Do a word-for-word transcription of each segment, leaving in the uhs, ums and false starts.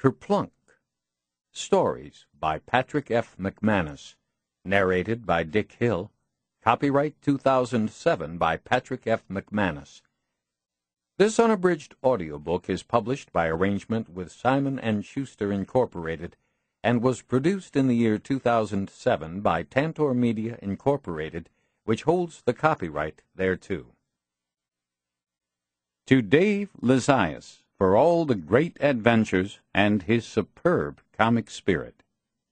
Kerplunk. Stories by Patrick F. McManus. Narrated by Dick Hill. Copyright two thousand seven by Patrick F. McManus. This unabridged audiobook is published by arrangement with Simon and Schuster, Incorporated, and was produced in the year two thousand seven by Tantor Media, Incorporated, which holds the copyright thereto. To Dave Lizias, for all the great adventures and his superb comic spirit.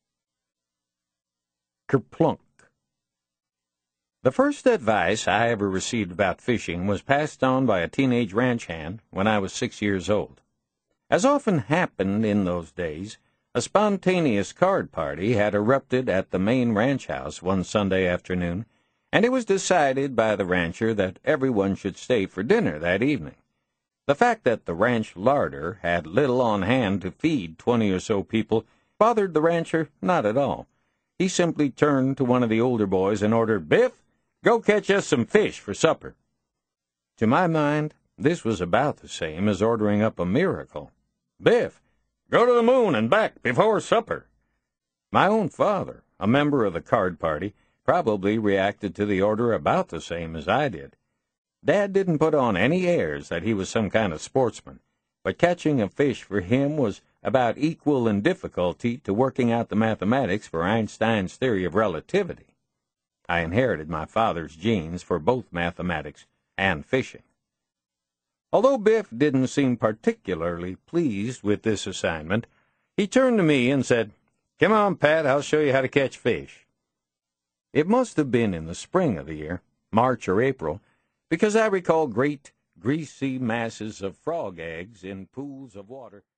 Kerplunk. The first advice I ever received about fishing was passed on by a teenage ranch hand when I was six years old. As often happened in those days, a spontaneous card party had erupted at the main ranch house one Sunday afternoon, and it was decided by the rancher that everyone should stay for dinner that evening. The fact that the ranch larder had little on hand to feed twenty or so people bothered the rancher not at all. He simply turned to one of the older boys and ordered, "Biff, go catch us some fish for supper." To my mind, this was about the same as ordering up a miracle. "Biff, go to the moon and back before supper." My own father, a member of the card party, probably reacted to the order about the same as I did. Dad didn't put on any airs that he was some kind of sportsman, but catching a fish for him was about equal in difficulty to working out the mathematics for Einstein's theory of relativity. I inherited my father's genes for both mathematics and fishing. Although Biff didn't seem particularly pleased with this assignment, he turned to me and said, "Come on, Pat, I'll show you how to catch fish." It must have been in the spring of the year, March or April, because I recall great, greasy masses of frog eggs in pools of water